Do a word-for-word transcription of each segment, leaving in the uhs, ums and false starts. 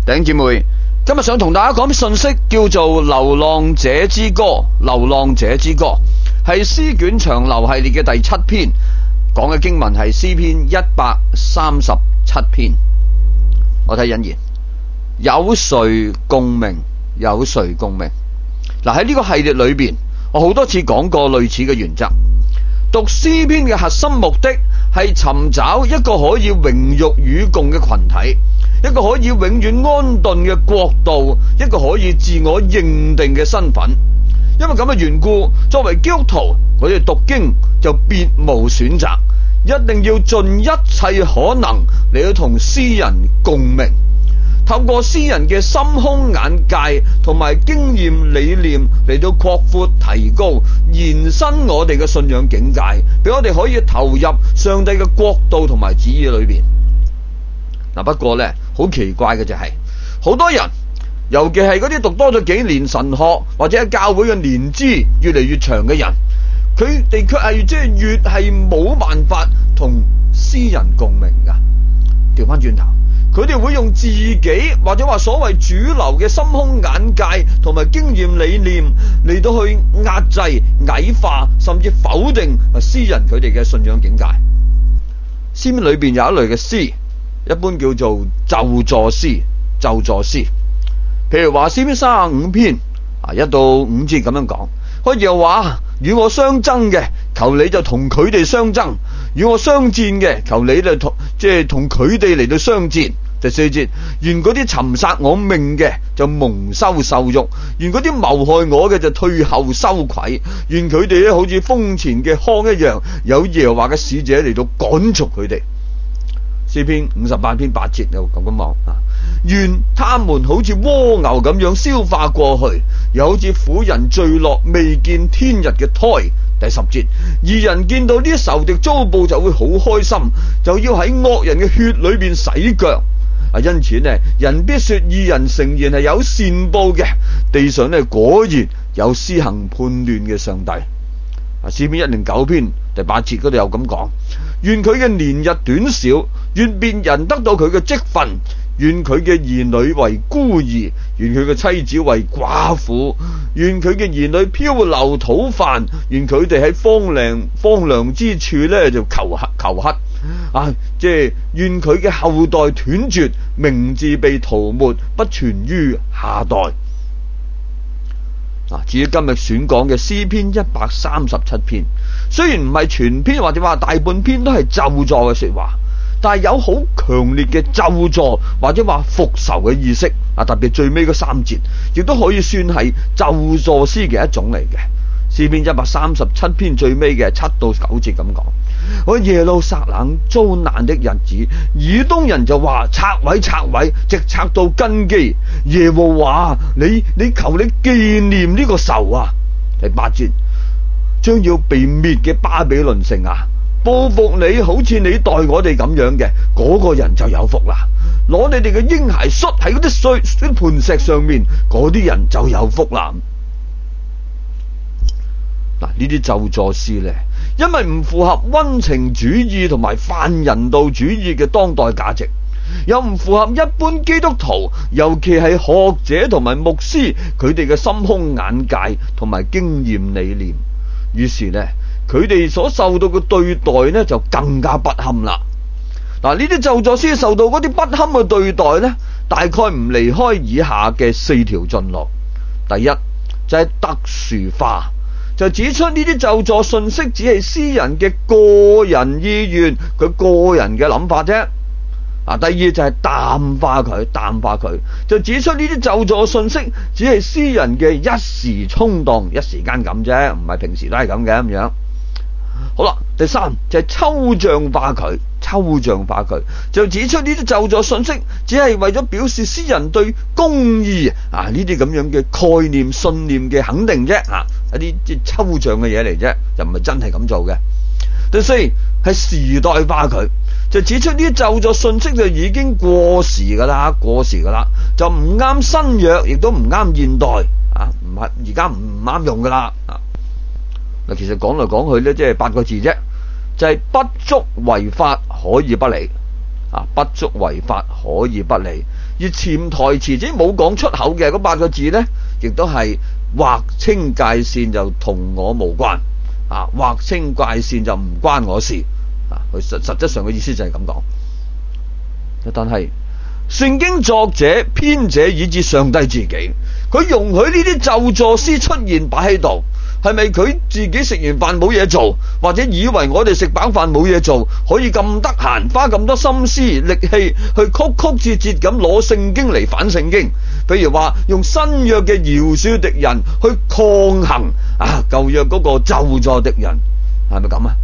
弟兄姊妹，今日想同大家講啲信息，叫做《流浪者之歌》。流浪者之歌係詩卷長流系列嘅第七篇，講嘅經文係詩篇一百三十七篇。我睇引言，有誰共鳴？有誰共鳴？嗱，喺呢個系列裏邊，我好多次講過類似嘅原則。讀詩篇嘅核心目的係尋找一個可以榮辱與共嘅群體，一個可以永遠安頓嘅國度，一個可以自我認定嘅身份。因為咁嘅緣故，作為基督徒，我哋讀經就別無選擇，一定要盡一切可能嚟到同詩人共鳴，透過詩人嘅心胸眼界同埋經驗理念嚟到擴闊提高延伸我哋嘅信仰境界，俾我哋可以投入上帝嘅國度同埋旨意裏邊。嗱，不過呢，好奇怪嘅就係，好多人，尤其係嗰啲讀多咗幾年神學或者喺教會嘅年資越嚟越長嘅人，佢哋卻係即係越係冇辦法同詩人共鳴噶。調翻轉頭，佢哋會用自己或者話所謂主流嘅心胸眼界同埋經驗理念嚟到去壓制、矮化甚至否定詩人佢哋嘅信仰境界。詩篇裏邊有一類嘅詩，一般叫做咒詛詩。咒詛詩，譬如話詩篇三十五篇啊一到五節咁樣講，佢又話與我相爭嘅，求你就同佢哋相爭；與我相戰嘅，求你就同即係同佢哋嚟到相戰。第四節，願嗰啲尋殺我命嘅就蒙羞受辱，願嗰啲謀害我嘅就退後羞愧，願佢哋咧好似風前嘅糠一樣，有耶和華嘅使者嚟到趕逐佢哋。詩篇五十八篇八節又咁咁講啊，願他們好似蝸牛咁樣消化過去，又好似婦人墜落未見天日嘅胎。第十節，義人見到呢啲仇敵遭報就會好開心，就要喺惡人嘅血裏邊洗腳。啊，因此呢，人必說義人誠然係有善報嘅，地上呢果然有施行判斷嘅上帝。啊，詩篇一零九篇第八節嗰度有咁講，願佢嘅年日短少，願別人得到佢嘅職分，願佢嘅兒女為孤兒，願佢嘅妻子為寡婦，願佢嘅兒女漂流討飯，願佢哋喺荒涼荒涼之處咧就求乞求乞啊！即係願佢嘅後代斷絕，名字被塗抹，不傳於下代。嗱，至於今日選講嘅詩篇一百三十七篇，雖然唔係全篇或者話大半篇都係咒詛嘅說話，但係有好強烈嘅咒詛或者話復仇嘅意識啊！特別最尾嗰三節，亦都可以算係咒詛詩嘅一種嚟嘅。詩篇一百三十七篇最尾嘅七到九節咁講：我耶路撒冷遭難的日子，以東人就話拆毀拆毀，直拆到根基。耶和華，你你求你紀念呢個仇啊！第八節，將要被滅嘅巴比倫城啊，報復你好似你待我哋咁樣嘅，嗰、那個人就有福啦。攞你哋嘅嬰孩摔喺嗰啲碎啲磐石上面，嗰啲人就有福啦。嗱，呢啲咒詛詩呢，因為唔符合溫情主義同埋泛人道主義嘅當代價值，又唔符合一般基督徒，尤其係學者同埋牧師佢哋嘅心胸眼界同埋經驗理念，於是呢，佢哋所受到嘅對待呢，就更加不堪啦。嗱，呢啲咒詛詩受到嗰啲不堪嘅對待呢，大概唔離開以下嘅四條進路。第一就係、是、特殊化，就指出呢啲咒詛信息只係詩人嘅個人意願，佢個人嘅諗法啫。啊，第二就係淡化佢，淡化佢，就指出呢啲咒詛信息只係詩人嘅一時衝動，一時間咁啫，唔係平時都係咁嘅咁樣。好啦，第三就係抽象化佢，抽象化佢，就指出呢啲咒詛信息只係為咗表示詩人對公義啊呢啲咁樣嘅概念、信念嘅肯定啫，啊一啲即係抽象嘅嘢嚟啫，就唔係真係咁做嘅。第四係時代化佢，就指出呢啲咒詛信息就已經過時噶啦，過時噶啦，就唔啱新約，亦都唔啱現代啊，唔係而家唔啱用噶啦啊。嗱，其實講嚟講去咧，即係八個字啫，就係、是、不足為法可以不理啊，不足為法可以不理， 而潛台詞即冇講出口嘅嗰八個字呢，亦都係劃清界線，就同我無關啊！劃清界線就唔關我事啊！佢實實質上嘅意思就係咁講。但係聖經作者、編者以至上帝自己，佢容許呢啲咒詛詩出現擺喺度，係咪佢自己食完飯冇嘢做，或者以為我哋食飽飯冇嘢做，可以咁得閒花咁多心思力氣去曲曲折折咁攞聖經嚟反聖經？譬如話用新約嘅饒恕敵人去抗衡啊舊約嗰個咒詛敵人，係咪咁啊？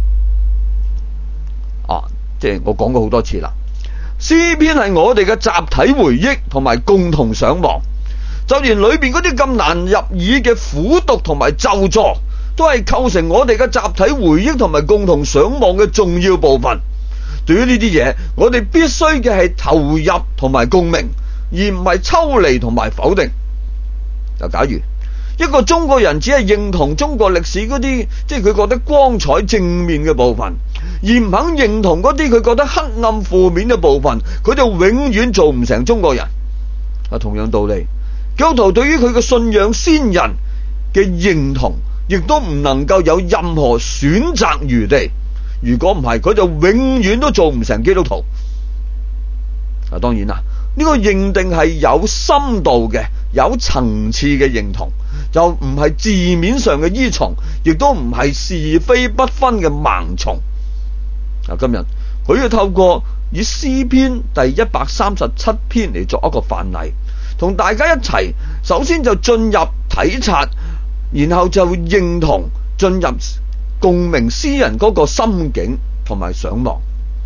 啊，即係我講過好多次啦。詩篇係我哋嘅集體回憶同埋共同想望，就連裏邊嗰啲咁難入耳嘅苦毒同埋咒詛，都係構成我哋嘅集體回憶同埋共同想望嘅重要部分。對於呢啲嘢，我哋必須嘅係投入同埋共鳴，而唔係抽離同埋否定。就假如一個中國人只係認同中國歷史嗰啲，即係佢覺得光彩正面嘅部分，而唔肯認同嗰啲佢覺得黑暗負面嘅部分，佢就永遠做唔成中國人。啊，同樣道理，基督徒對於佢嘅信仰先人嘅認同，亦都唔能夠有任何選擇餘地。如果唔係，佢就永遠都做唔成基督徒。啊，當然啦，呢個認定係有深度嘅、有層次嘅認同，就唔係字面上嘅依從，亦都唔係是非不分嘅盲從。啊，今日佢要透過以詩篇第一百三十七篇嚟作一個範例，同大家一齊，首先就進入體察，然後就認同進入共鳴詩人嗰個心境同埋想望，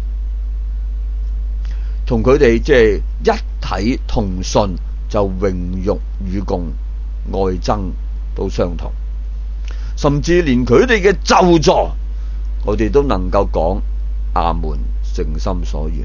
同佢哋即係一體同信，就榮辱與共、愛憎都相同，甚至連佢哋嘅咒詛，我哋都能夠講阿門，誠心所願。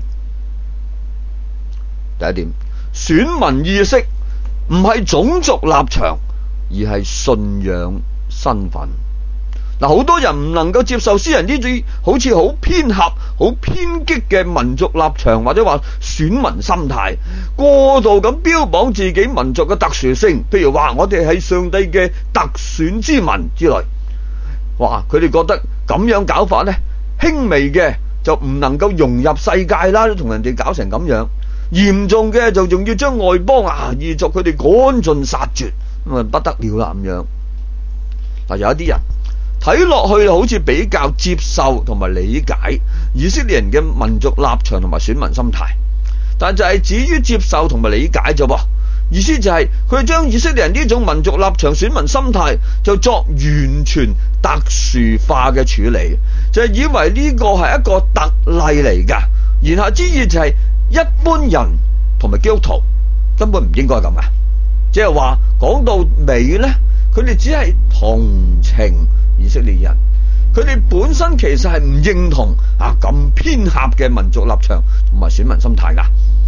第一點，選民意識唔係種族立場，而係信仰身份。嗱，好多人唔能夠接受詩人呢種好似好偏狹、好偏激嘅民族立場，或者話選民心態，過度咁標榜自己民族嘅特殊性，譬如話我哋係上帝嘅特選之民之類。哇，佢哋覺得咁樣搞法呢，輕微嘅就唔能夠融入世界啦，都同人哋搞成咁樣；嚴重嘅就仲要將外邦啊異族佢哋趕盡殺絕，咁啊不得了啦咁樣。嗱，有一啲人睇落去好似比較接受同埋理解以色列人嘅民族立場同埋選民心態，但就係至於接受同埋理解啫噃。意思就係佢將以色列人呢種民族立場、選民心態就作完全特殊化嘅處理，就係以為呢個係一個特例嚟噶。言下之意就係一般人同埋基督徒根本唔應該咁噶，即係話講到尾呢，佢哋只係同情以色列人，佢哋本身其實係唔認同啊咁偏狹嘅民族立場同埋選民心態噶。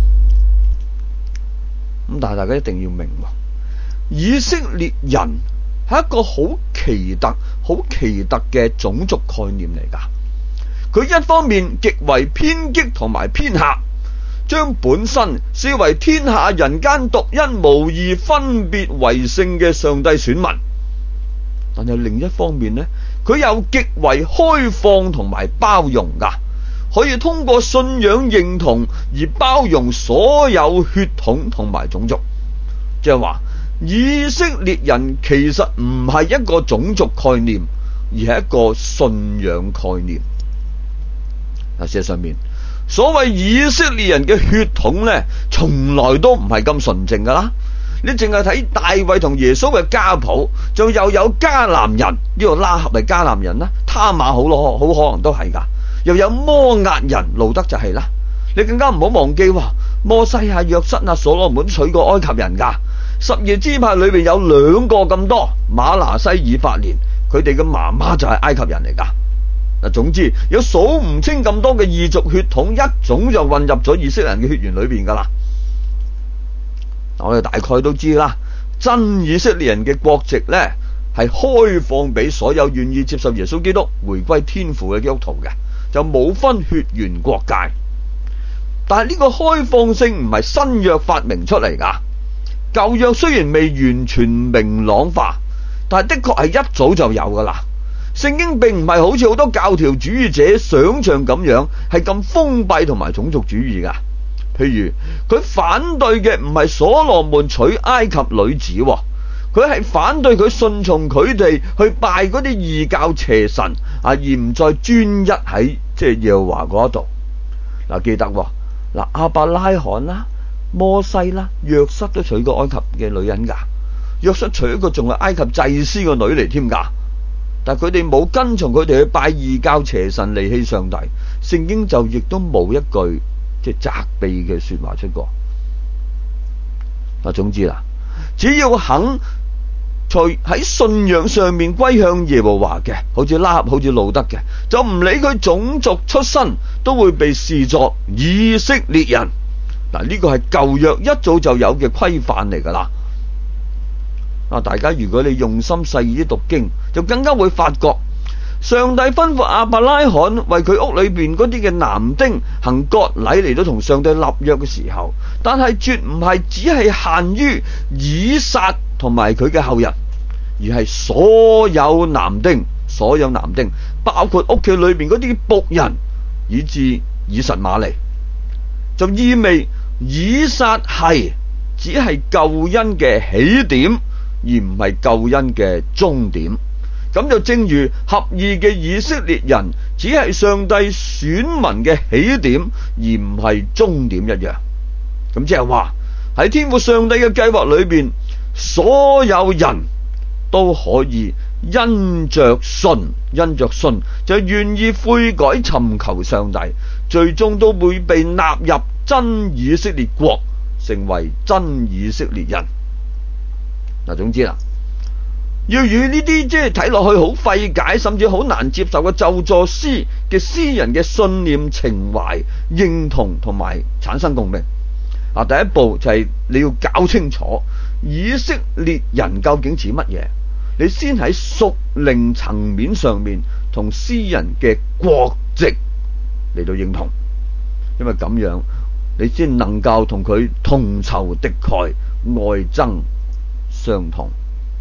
咁但係大家一定要明，以色列人係一個好奇特、好奇特嘅種族概念嚟噶。佢一方面極為偏激同埋偏狹，將本身視為天下人間獨一無二、分別為聖嘅上帝選民。但係另一方面呢，佢又極為開放同埋包容噶，可以通過信仰認同而包容所有血統同埋種族。即係話以色列人其實唔係一個種族概念，而係一個信仰概念。嗱，事實上面所謂以色列人嘅血統呢，從來都唔係咁純正噶啦。你淨係睇大衛同耶穌嘅家譜，就又有迦南人，呢個拉合係迦南人啦，他瑪好咯，好可能都係噶，又有摩押人，路德就係啦。你更加唔好忘記話摩西啊、約瑟啊、所羅門娶過埃及人噶。十二支派裏邊有兩個咁多，馬拿西、以法蓮，佢哋嘅媽媽就係埃及人嚟噶。嗱，總之有數唔清咁多嘅異族血統，一種就混入咗以色列人嘅血緣裏邊噶啦。我哋大概都知啦，真以色列人嘅國籍呢，係開放俾所有願意接受耶穌基督回歸天父嘅基督徒嘅，就冇分血緣國界。 但係呢個開放性唔係新約發明出嚟㗎。舊約雖然未完全明朗化，但係的確係一早就有㗎啦。聖經並唔係好似好多教條主義者想象咁樣係咁封閉同埋種族主義㗎。譬如佢反對嘅唔係所羅門娶埃及女子，佢係反對佢順從佢哋去拜嗰啲異教邪神啊，而唔再專一喺即係耶和華嗰度。嗱，記得嗱，亞伯拉罕啦、摩西啦、約瑟都娶過埃及嘅女人噶，約瑟娶一個仲係埃及祭司個女嚟添噶，但係佢哋冇跟從佢哋去拜異教邪神離棄上帝，聖經就亦都冇一句即係責備嘅說話出過。嗱，總之啦，只要肯在喺信仰上面歸向耶和華嘅，好似拉合好似路得嘅，就唔理佢種族出身，都會被視作以色列人。嗱，呢個係舊約一早就有嘅規範嚟噶啦。啊，大家如果你用心細意啲讀經，就更加會發覺上帝吩咐亞伯拉罕為佢屋裏邊嗰啲嘅男丁行割禮嚟到同上帝立約嘅時候，但係絕唔係只係限於以撒同埋佢嘅後人，而係所有男丁，所有男丁，包括屋企裏邊嗰啲僕人，以至以實瑪利，就意味以撒係只係救恩嘅起點，而唔係救恩嘅終點。咁就正如合意嘅以色列人只係上帝選民嘅起點，而唔係終點一樣。咁即係話喺天父上帝嘅計劃裏邊，所有人都可以因着信，因着信就願意悔改尋求上帝，最終都會被納入真以色列國，成為真以色列人。嗱，總之啦，要與呢啲即係睇落去好費解，甚至好難接受嘅咒詛詩嘅詩人嘅信念情懷認同同埋產生共鳴。啊，第一步就係你要搞清楚以色列人究竟指乜嘢，你先喺屬靈層面上面同詩人嘅國籍嚟到認同，因為咁樣你先能夠同佢同仇敵愾，愛憎相同。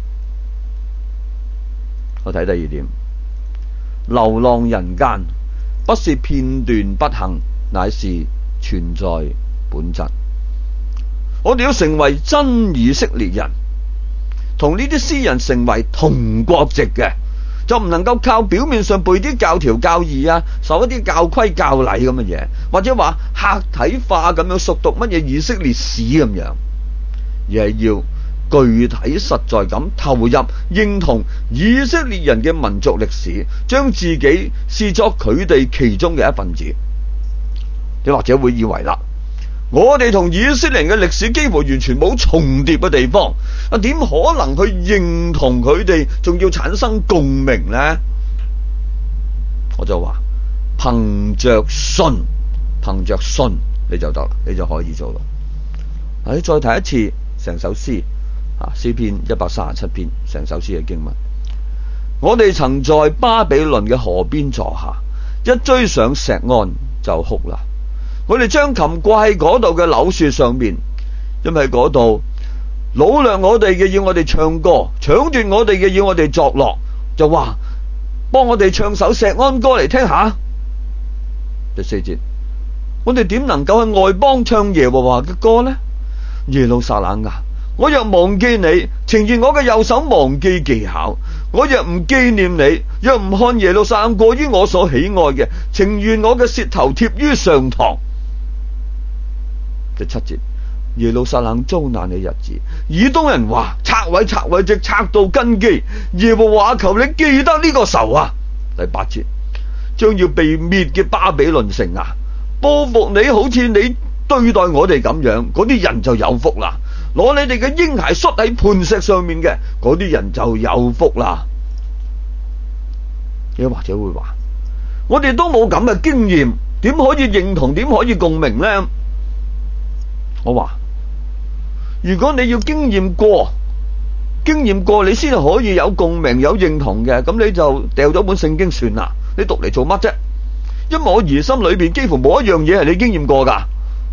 我睇第二點，流浪人間不是片段不幸，乃是存在本質。我哋要成為真以色列人，同呢啲詩人成為同國籍嘅，就唔能夠靠表面上背啲教條教義啊，受一啲教規教禮咁嘅嘢，或者話客體化咁樣熟讀乜嘢以色列史咁樣，而係要具體實在咁投入認同以色列人嘅民族歷史，將自己視作佢哋其中嘅一份子。你或者會以為啦，我哋同以色列人嘅歷史幾乎完全冇重疊嘅地方，啊，點可能去認同佢哋，仲要產生共鳴呢？我就話憑着信，憑着信你就得啦，你就可以做到。你再睇一次成首詩啊，詩篇一百三十七篇，成首詩嘅經文。我哋曾在巴比倫嘅河邊坐下，一追上錫安就哭啦。我哋將琴掛喺嗰度嘅柳樹上面，因為嗰度擄掠我哋嘅要我哋唱歌，搶奪我哋嘅要我哋作樂，就話幫我哋唱首錫安歌嚟聽下。第四節，我哋點能夠去外邦唱耶和華嘅歌呢？耶路撒冷啊，我若忘記你，情願我嘅右手忘記技巧；我若唔紀念你，若唔看耶路撒冷過於我所喜愛嘅，情願我嘅舌頭貼於上膛。第七節，耶路撒冷遭難嘅日子，以東人話拆毀拆毀，直拆到根基。耶和華求你記得呢個仇啊！第八節，將要被滅嘅巴比倫城啊，報復你好似你對待我哋咁樣，嗰啲人就有福啦。攞你哋嘅嬰孩摔喺磐石上面嘅，嗰啲人就有福啦。你或者會話，我哋都冇咁嘅經驗，點可以認同，點可以共鳴呢？我話，如果你要經驗過，經驗過你先可以有共鳴有認同嘅，咁你就掉咗本聖經算啦，你讀嚟做乜啫？因為我疑心裏邊幾乎冇一樣嘢係你經驗過噶。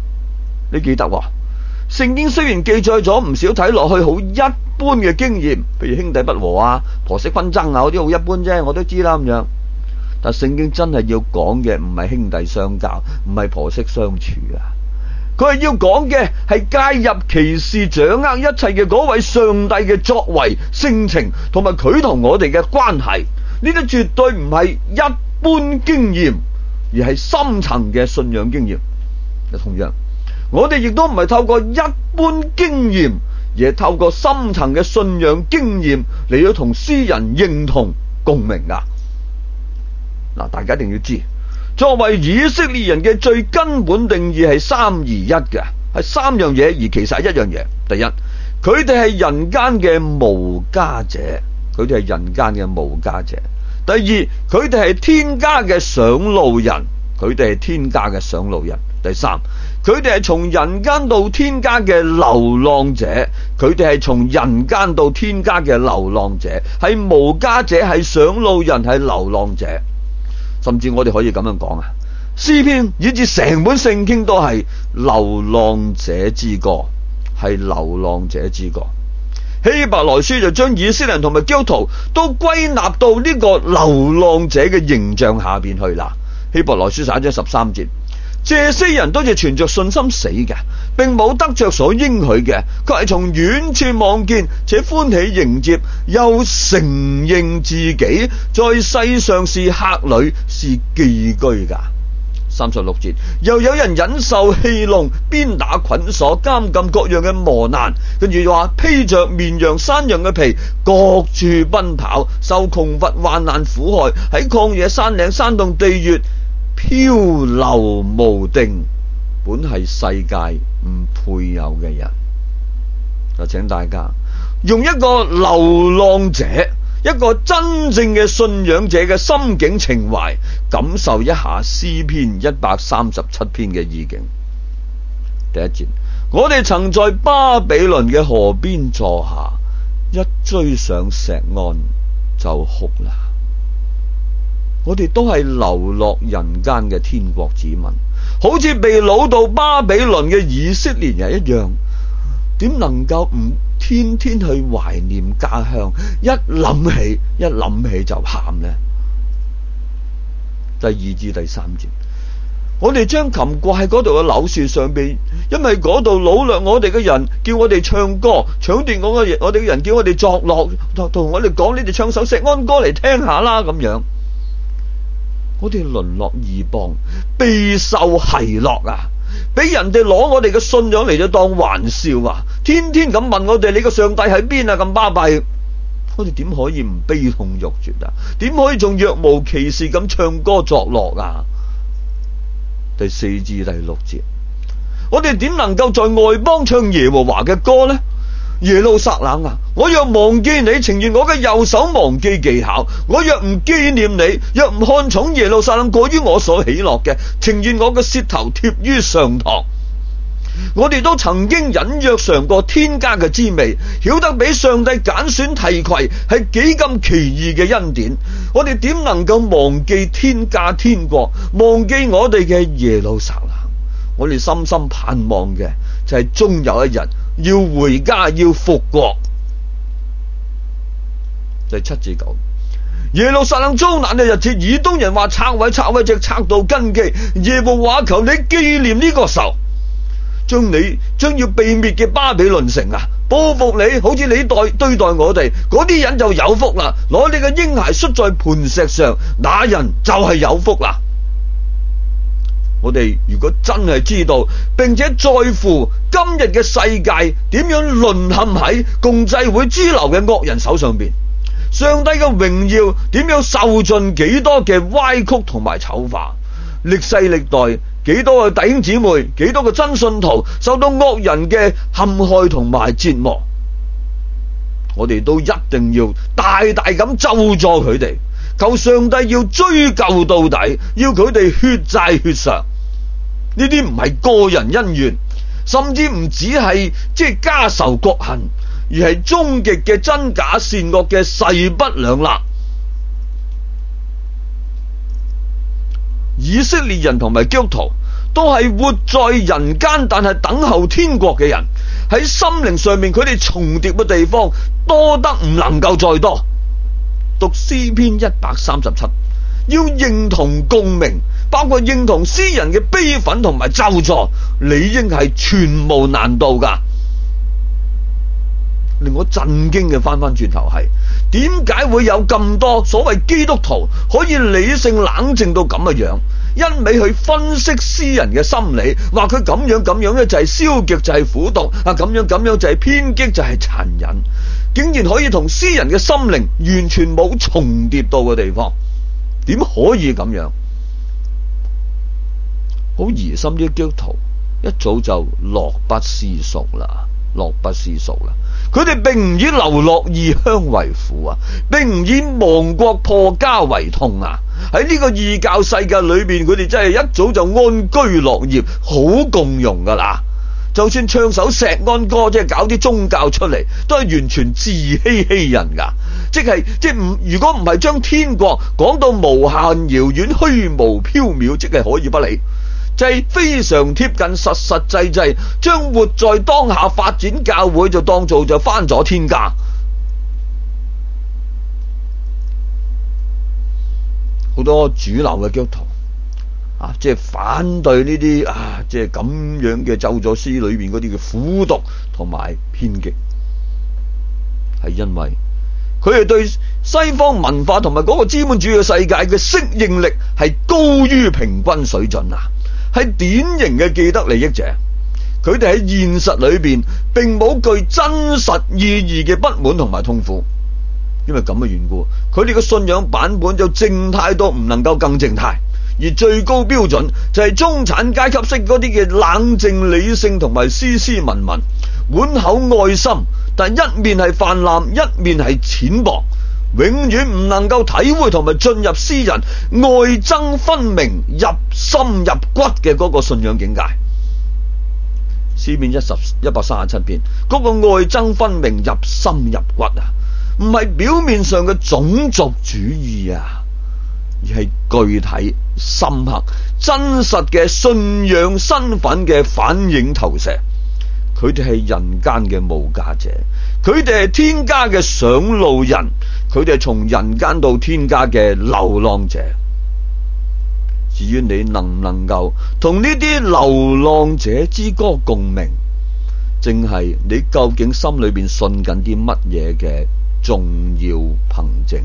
你記得喎，聖經雖然記載咗唔少睇落去好一般嘅經驗，譬如兄弟不和啊、婆媳紛爭啊嗰啲好一般啫，我都知啦咁樣。但聖經真係要講嘅唔係兄弟相交，唔係婆媳相處啊，佢係要講嘅係介入其事、掌握一切嘅嗰位上帝嘅作為、性情同埋佢同我哋嘅關係。呢啲絕對唔係一般經驗，而係深層嘅信仰經驗。同樣，我哋亦都唔係透過一般經驗，而係透過深層嘅信仰經驗嚟到同詩人認同共鳴啊！嗱，大家一定要知，作為以色列人嘅最根本定義係三而一嘅，係三樣嘢，而其實係一樣嘢。第一，佢哋係人間嘅無家者，佢哋係人間嘅無家者。第二，佢哋係天家嘅上路人，佢哋係天家嘅上路人。第三，佢哋係從人間到天家嘅流浪者，佢哋係從人間到天家嘅流浪者，係無家者，係上路人，係流浪者。甚至我哋可以咁樣講啊，詩篇以至成本聖經都係流浪者之歌，係流浪者之歌。希伯來書就將以色列人同埋基督徒都歸納到呢個流浪者嘅形象下邊去啦。希伯來書十一章十三節，這些人都係存着信心死嘅，並冇得着所應許嘅，佢係從遠處望見，且歡喜迎接，又承認自己在世上是客旅，是寄居噶。三十六節，又有人忍受戲弄、鞭打、捆鎖、監禁各樣嘅磨難，跟住話披着綿羊、山羊嘅皮，各處奔跑，受窮乏、患難、苦害，喺曠野、山嶺、山洞、地穴漂流無定，本係世界唔配有嘅人。就請大家用一個流浪者，一個真正嘅信仰者嘅心境情懷，感受一下詩篇一百三十七篇嘅意境。第一節，我哋曾在巴比倫嘅河邊坐下，一追上錫安就哭啦。我哋都係流落人間嘅天國子民，好似被擄到巴比倫嘅以色列人一樣，點能夠唔天天去懷念家鄉？一諗起一諗起就喊呢？第二至第三節，我哋將琴掛喺嗰度嘅柳樹上邊，因為嗰度擄掠我哋嘅人叫我哋唱歌，搶奪我嘅我哋嘅人叫我哋作樂，同我哋講，你哋唱首錫安歌嚟聽下啦咁樣。我哋淪落異邦，備受奚落啊！俾人哋攞我哋嘅信仰嚟咗當玩笑啊！天天咁問我哋，你個上帝喺邊啊？咁巴閉，我哋點可以唔悲痛欲絕啊？點可以仲若無其事咁唱歌作樂啊？第四至第六節，我哋點能夠在外邦唱耶和華嘅歌呢？耶路撒冷啊，我若忘記你，情願我嘅右手忘記技巧；我若唔紀念你，若唔看重耶路撒冷過於我所喜樂嘅，情願我嘅舌頭貼於上膛。我哋都曾經隱約嘗過天家嘅滋味，曉得俾上帝揀選提攜係幾咁奇異嘅恩典。我哋點能夠忘記天家天國，忘記我哋嘅耶路撒冷？我哋深深盼望嘅就係終有一日要回家，要復國。第七至九，耶路撒冷遭難嘅日子，以東人話拆毀拆毀，直拆到根基。耶和華求你紀念呢個仇，將你將要被滅嘅巴比倫城啊，報復你，好似你待對待我哋嗰啲人就有福啦。攞你嘅嬰孩摔在磐石上，那人就係有福啦。我哋如果真係知道並且在乎今日嘅世界點樣淪陷喺共濟會支流嘅惡人手上邊，上帝嘅榮耀點樣受盡幾多嘅歪曲同埋醜化，歷世歷代幾多嘅弟兄姊妹，幾多嘅真信徒受到惡人嘅陷害同埋折磨，我哋都一定要大大咁咒詛佢哋，求上帝要追究到底，要佢哋血債血償。呢啲唔係個人恩怨，甚至唔只係即係家仇國恨，而係終極嘅真假善惡嘅勢不兩立。以色列人同埋基督徒都係活在人間但係等候天國嘅人。喺心靈上面佢哋重疊嘅地方多得唔能夠再多。讀詩篇一百三十七，要認同共鳴，包括認同詩人嘅悲憤同埋咒詛，理應係全無難度噶。令我震驚嘅翻翻轉頭係，點解會有咁多所謂基督徒可以理性冷靜到咁嘅樣，一味去分析詩人嘅心理，話佢咁樣咁樣咧就係消極就係苦毒啊，咁樣咁樣就係偏激就係殘忍，竟然可以同詩人嘅心靈完全冇重疊到嘅地方，點可以咁樣？好疑心啲基督徒一早就樂不思蜀啦，樂不思蜀啦。佢哋並唔以流落異鄉為苦啊，並唔以亡國破家為痛啊。喺呢個異教世界裏邊，佢哋真係一早就安居樂業，好共融噶啦。就算唱首石安歌，即係搞啲宗教出嚟，都係完全自欺欺人噶。即係即係唔，如果唔係將天國講到無限遙遠、虛無縹緲，即係可以不理。就係非常貼近實實際際，將活在當下發展教會就當做就返咗天家。好多主流嘅基督徒啊，即係反對呢啲啊，即係咁樣嘅咒詛詩裏邊嗰啲嘅苦毒同埋偏激，係因為佢哋對西方文化同埋嗰個資本主義嘅世界嘅適應力係高於平均水準啊！係典型嘅既得利益者，佢哋喺現實裏邊並冇具真實意義嘅不滿同埋痛苦，因為咁嘅緣故，佢哋嘅信仰版本就靜態到唔能夠更靜態，而最高標準就係中產階級式嗰啲嘅冷靜理性同埋斯斯文文，滿口愛心，但一面係泛濫，一面係淺薄，永遠唔能夠體會同埋進入詩人愛憎分明、入心入骨嘅嗰個信仰境界。詩篇一十一百三十七篇嗰個愛憎分明、入心入骨啊，唔係表面上嘅種族主義啊，而係具體深刻真實嘅信仰身份嘅反映投射。佢哋係人間嘅無家者，佢哋係天家嘅上路人，佢哋係從人間到天家嘅流浪者。至於你能唔能夠同呢啲流浪者之歌共鳴，正係你究竟心裏邊信緊啲乜嘢嘅重要憑證。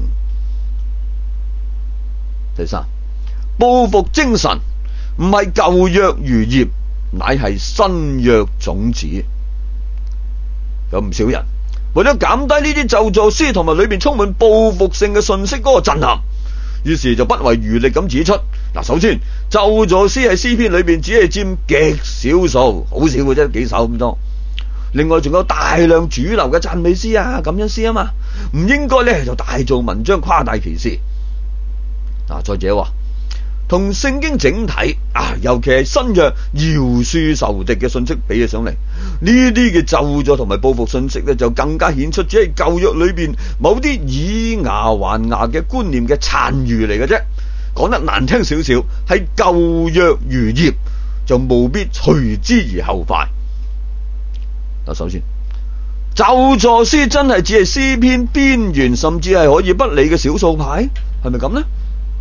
第三，報復精神唔係舊約餘孽，乃係新約種子。有唔少人為咗減低呢啲咒詛詩同埋裏邊充滿報復性嘅信息嗰個震撼，於是就不遺餘力咁指出，嗱，首先咒詛詩喺詩篇裏邊只係佔極少數，好少嘅啫，幾首咁多。另外仲有大量主流嘅讚美詩啊、感恩詩啊嘛，唔應該咧就大做文章誇大其詞。嗱，再者話同聖經整體啊，尤其係新約饒恕仇敵嘅信息比起上嚟，呢啲嘅咒詛同埋報復信息咧，就更加顯出只係舊約裏邊某啲以牙還牙嘅觀念嘅殘餘嚟嘅啫。講得難聽少少，係舊約餘孽，就務必隨之而後快。嗱，首先咒詛詩真係只係詩篇邊緣，甚至係可以不理嘅少數派，係咪咁呢？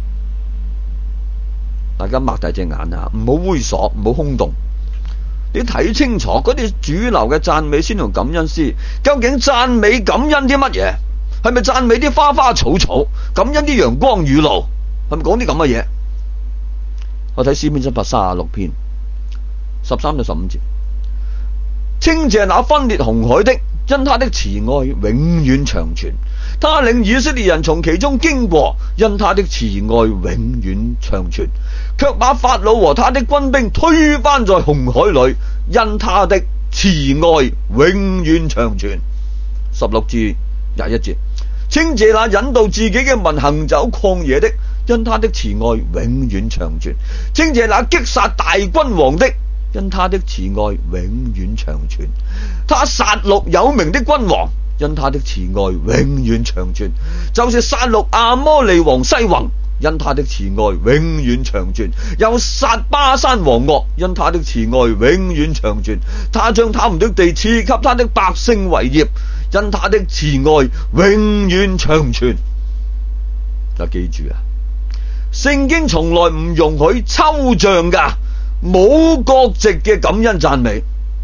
大家擘大隻眼啊，唔好猥瑣，唔好空洞。你睇清楚嗰啲主流嘅讚美詩同感恩詩，究竟讚美感恩啲乜嘢？係咪讚美啲花花草草，感恩啲陽光雨露？係咪講啲咁嘅嘢？我睇詩篇一百三十六篇十三到十五節，稱謝那分裂紅海的，因他的慈愛永遠長存。他領以色列人從其中經過，因他的慈愛永遠長存。卻把法老和他的軍兵推翻在紅海裏，因他的慈愛永遠長存。十六至廿一節，稱謝那引導自己嘅民行走曠野的，因他的慈愛永遠長存。稱謝那擊殺大君王的，因他的慈愛永遠長存。他殺戮有名的君王，因他的慈愛永遠長存。就是殺戮亞摩利王西宏， 因他的慈愛永遠長存；又殺巴珊王噩，因他的慈愛永遠長存。他將他們的地賜給他的百姓為業，因他的慈愛永遠長存。就記住啊，聖經從來唔容許抽象噶、冇國籍嘅感恩讚美。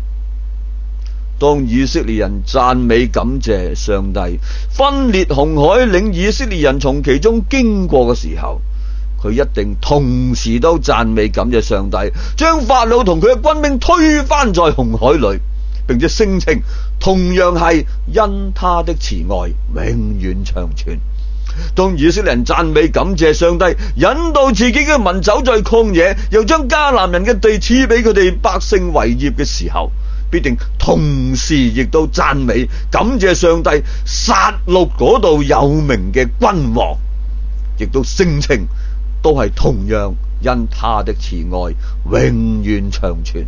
當以色列人讚美感謝上帝分裂紅海，領以色列人從其中經過嘅時候，佢一定同時都讚美感謝上帝，將法老同佢嘅軍兵推翻在紅海裏，並且聲稱同樣係因他的慈愛永遠長存。當以色列人讚美感謝上帝引導自己嘅民走在曠野，又將迦南人嘅地賜俾佢哋百姓為業嘅時候，必定同時亦都讚美感謝上帝殺戮嗰度有名嘅君王，亦都聲稱都係同樣因他的慈愛永遠長存。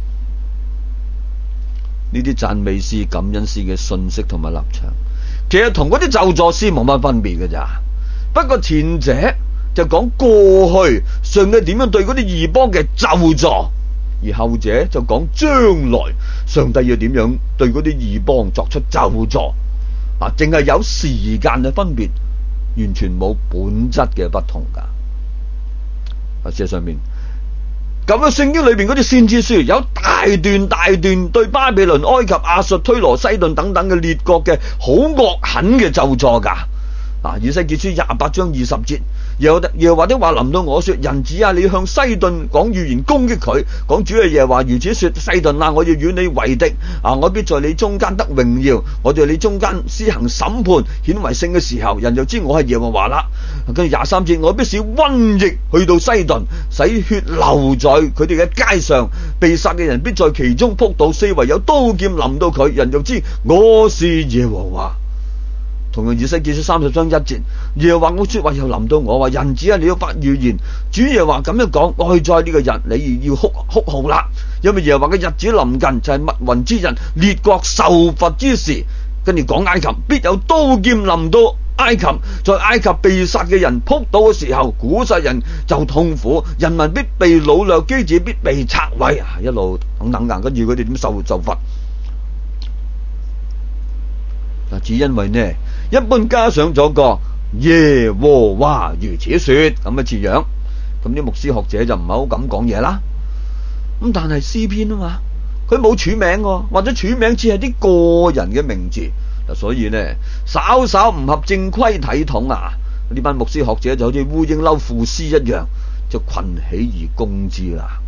呢啲讚美詩、感恩詩嘅信息同埋立場，其實同嗰啲咒詛詩冇乜分別嘅咋。不過前者就講過去上帝點樣對嗰啲異邦嘅咒詛，而後者就講將來上帝要點樣對嗰啲異邦作出咒詛。嗱，淨係有時間嘅分別，完全冇本質嘅不同噶。啊，事實上面咁嘅聖經裏邊嗰啲先知書有大段大段對巴比倫、埃及、亞述、推羅、西頓等等嘅列國嘅好惡狠嘅咒詛噶。啊，以西結書廿八章二十節，又又或者話臨到我說，人子啊，你要向西頓講預言攻擊佢，講主嘅耶和華如此說，西頓啊，我要與你為敵啊，我必在你中間得榮耀，我在你中間施行審判，顯為聖嘅時候，人就知我係耶和華啦。跟住廿三節，我必使瘟疫去到西頓，使血流在佢哋嘅街上，被殺嘅人必在其中仆倒，四圍有刀劍臨到佢，人就知我是耶和華。同樣以西結書三十章一節，耶和華我說話又臨到我話，人子啊，你要發預言，主耶和華咁樣講，愛在呢個日你要哭哭號啦，因為耶和華嘅日子臨近，就係、是、密雲之日，列國受罰之時。跟住講埃及，必有刀劍臨到埃及，在埃及被殺嘅人仆倒嘅時候，古實人就痛苦，人民必被擄掠，機子必被拆毀，一路等等啊，跟住佢哋點受受罰？嗱，只因為呢，一般加上咗個耶和華如此說咁嘅字樣，咁啲牧師學者就唔係好敢講嘢啦。咁但係詩篇啊嘛，佢冇署名，或者署名只係啲個人嘅名字，嗱，所以呢，稍稍唔合正規體統啊，呢班牧師學者就好似烏蠅嬲腐屍一樣，就群起而攻之啦。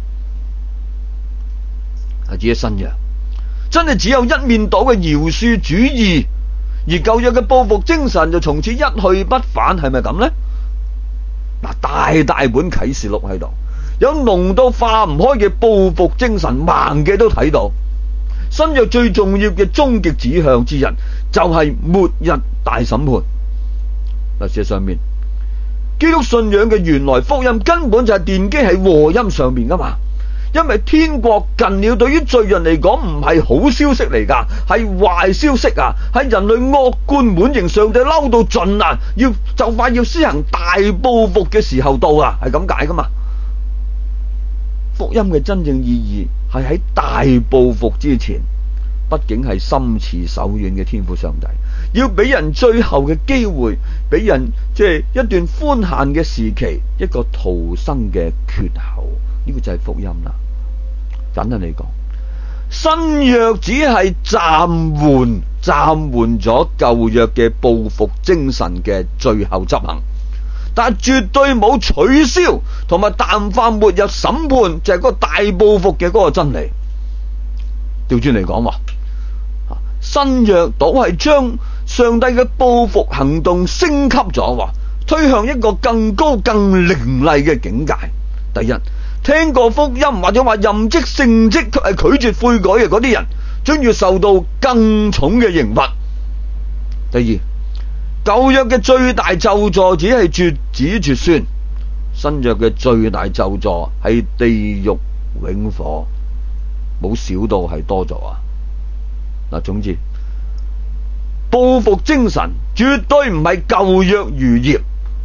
啊，至於新約，真係只有一面倒嘅饒恕主義。而舊約嘅報復精神就從此一去不返，係咪咁呢？嗱，大大本啟示錄喺度，有濃到化唔開嘅報復精神，盲嘅都睇到。新約最重要嘅終極指向之日，就係末日大審判。嗱，事實上面，基督信仰嘅原來福音根本就係奠基喺和音上面噶嘛。因為天國近了，對於罪人嚟講唔係好消息嚟噶，係壞消息啊！喺人類惡貫滿盈，上帝嬲到盡啊，要就快要施行大報復嘅時候到啊，係咁解噶嘛。福音嘅真正意義係喺大報復之前，畢竟係心慈手軟嘅天父上帝，要俾人最後嘅機會，俾人即係一段寬限嘅時期，一個逃生嘅缺口。呢個就係福音啦。簡單嚟講，新約只係暫緩暫緩咗舊約嘅報復精神嘅最後執行，但係絕對冇取消同埋淡化末日審判，就係嗰個大報復嘅嗰個真理。調轉嚟講話，新約倒係將上帝嘅報復行動升級咗，推向一個更高更凌厲嘅境界。第一，聽過福音或者話任職聖職卻係拒絕悔改嘅嗰啲人，將要受到更重嘅刑罰。第二，舊約嘅最大咒詛只係絕子絕孫，新約嘅最大咒詛係地獄永火，冇少到係多咗啊！嗱，總之報復精神絕對唔係舊約餘孽，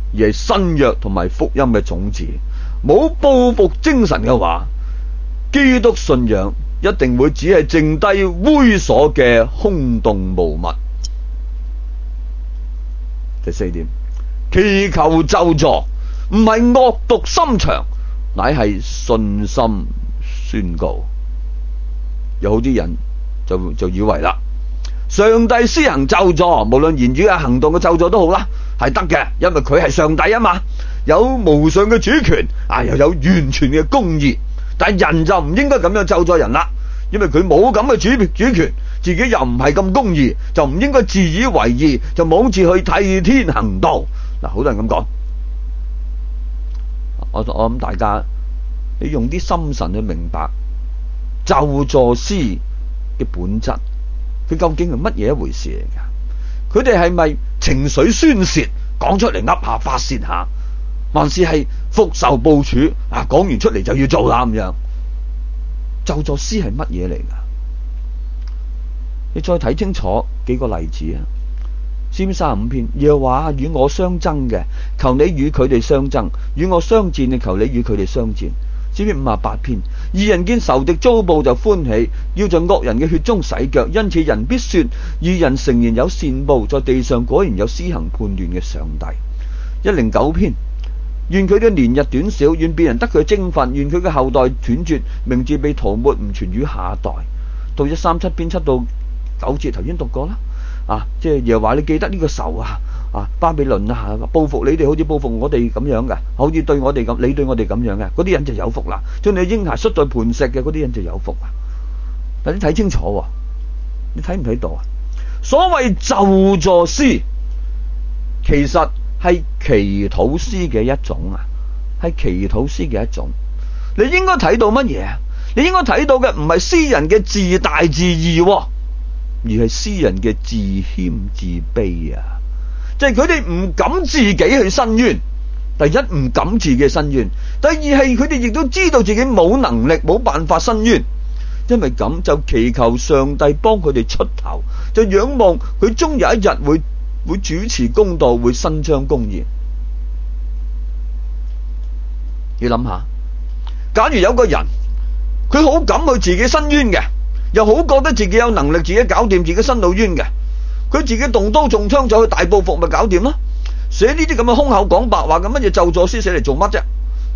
而係新約同埋福音嘅種子。冇報復精神嘅話，基督信仰一定會只係剩低猥瑣嘅空洞無物。第四點，祈求咒詛唔係惡毒心腸，乃係信心宣告。有好啲人就就以為啦，上帝施行咒詛，無論言語啊行動嘅咒詛都好啦，係得嘅，因為佢係上帝啊嘛，有無上嘅主權啊，又有完全嘅公義。但係人就唔應該咁樣咒詛人啦，因為佢冇咁嘅主主權，自己又唔係咁公義，就唔應該自以為義，就妄自去替天行道。嗱，好多人咁講，我我諗大家你用啲心神去明白咒詛詩嘅本質，佢究竟係乜嘢一回事嚟噶？佢哋係咪情緒宣洩，講出嚟噏下發洩下，還是係復仇部署啊？講完出嚟就要做啦咁樣？咒詛詩係乜嘢嚟噶？你再睇清楚幾個例子啊！詩篇三十五篇，耶和華與我相爭嘅，求你與佢哋相爭；與我相戰嘅，求你與佢哋相戰。詩篇五十八篇，義人見仇敵遭報就歡喜，要在惡人嘅血中洗腳，因此人必說，義人誠然有善報，在地上果然有施行判斷嘅上帝。一零九篇，願佢嘅年日短少，願別人得佢嘅精分，願佢嘅後代斷絕，名字被塗抹，唔傳於下代。到一三七篇七到九節，頭先讀過啦。啊，即係耶和華，你記得呢個仇啊！啊，巴比倫啊，報復你哋，好似報復我哋咁樣嘅，好似對我哋咁，你對我哋咁樣嘅，嗰啲人就有福啦。將你嬰孩摔在磐石嘅嗰啲人就有福啦。但你睇清楚喎，你睇唔睇到啊？所謂咒詛詩，其實係祈禱詩嘅一種啊，係祈禱詩嘅一種。你應該睇到乜嘢啊？你應該睇到嘅唔係詩人嘅自大自義喎，而係詩人嘅自謙自卑啊！即係佢哋唔敢自己去申冤，第一唔敢自己申冤，第二係佢哋亦都知道自己冇能力冇辦法申冤，因為咁就祈求上帝幫佢哋出頭，就仰望佢終有一日會會主持公道，會伸張公義。要諗下，假如有個人佢好敢去自己申冤嘅，又好覺得自己有能力自己搞掂自己申到冤嘅，佢自己動刀中槍就去大報復咪搞掂咯？寫呢啲咁嘅空口講白話嘅乜嘢咒詛詩寫嚟做乜啫？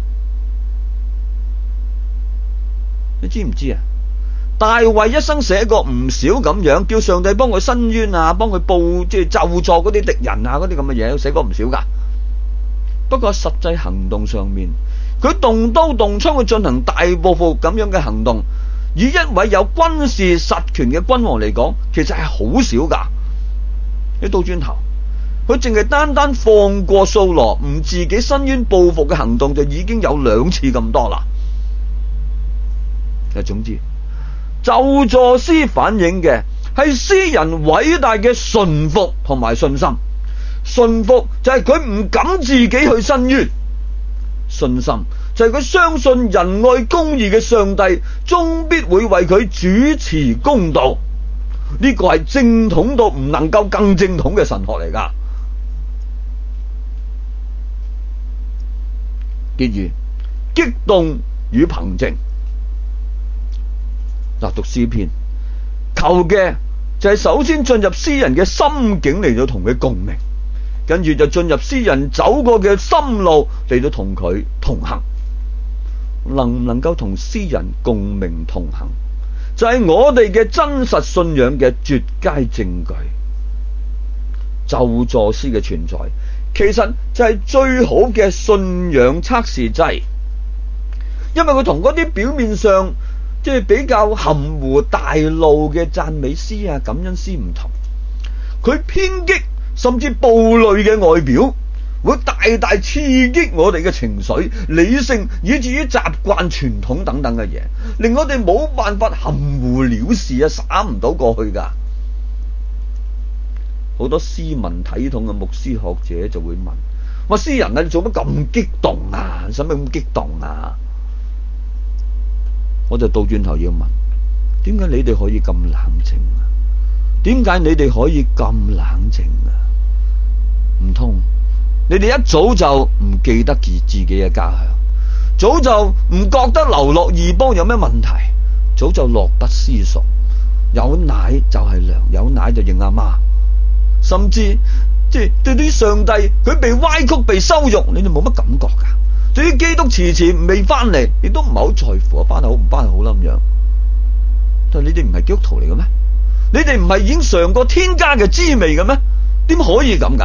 你知唔知啊？大衛一生寫過唔少咁樣叫上帝幫佢申冤啊，幫佢報即係咒詛嗰啲敵人啊，嗰啲咁嘅嘢，寫過唔少噶。不過實際行動上面，佢動刀動槍去進行大報復咁樣嘅行動，以一位有軍事實權嘅君王嚟講，其實係好少噶。你倒轉頭，佢淨係單單放過掃羅，唔自己申冤報復嘅行動就已經有兩次咁多啦。總之，咒詛詩反映嘅係詩人偉大嘅順服同埋信心。順服就係佢唔敢自己去申冤，信心就係佢相信仁愛公義嘅上帝終必會為佢主持公道。呢個係正統到唔能夠更正統嘅神學嚟噶。結語，激動與平靜。嗱，讀詩篇，求嘅就係首先進入詩人嘅心境嚟到同佢共鳴，跟住就進入詩人走過嘅心路嚟到同佢同行。能唔能夠同詩人共鳴同行，就係我哋嘅真實信仰嘅絕佳證據。咒詛詩嘅存在，其實就係最好嘅信仰測試劑，因為佢同嗰啲表面上即係比較含糊大路嘅讚美詩啊、感恩詩唔同，佢偏激甚至暴戾嘅外表，會大大刺激我哋嘅情緒、理性，以至於習慣、傳統等等嘅嘢，令我哋冇辦法含糊了事啊，灑唔到過去噶。好多斯文體統嘅牧師學者就會問：話詩人啊，你做乜咁激動啊？使乜咁激動啊？我就倒轉頭要問：點解你哋可以咁冷靜啊？點解你哋可以咁冷靜啊？唔通你哋一早就唔記得自自己嘅家鄉，早就唔覺得流落異邦有咩問題，早就樂不思蜀。有奶就係娘，有奶就認阿媽，甚至即係對於上帝佢被歪曲被羞辱，你哋冇乜感覺噶。對於基督遲遲未翻嚟，亦都唔係好在乎，翻嚟好唔翻嚟好啦咁樣。但係你哋唔係基督徒嚟嘅咩？你哋唔係已經嘗過天家嘅滋味嘅咩？點可以咁噶？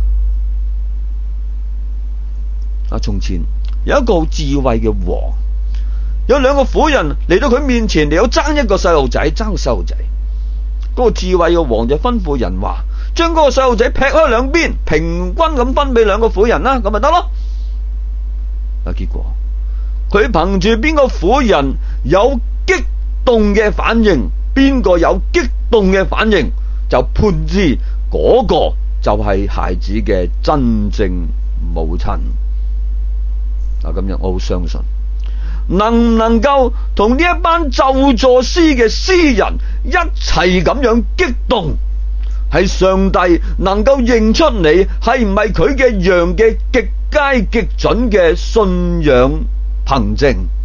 啊！從前有一個好智慧嘅王，有兩個婦人嚟到佢面前，嚟到爭一個細路仔，爭個細路仔。嗰個智慧嘅王就吩咐人話，將嗰個細路仔劈開兩邊，平均咁分俾兩個婦人啦，咁咪得咯。啊！結果佢憑住邊個婦人有激動嘅反應，邊個有激動嘅反應，就判知嗰個就係孩子嘅真正母親。嗱，咁樣我好相信，能唔能夠同呢一班咒詛詩嘅詩人一齊咁樣激動，係上帝能夠認出你係唔係佢嘅羊嘅極佳極準嘅信仰憑證。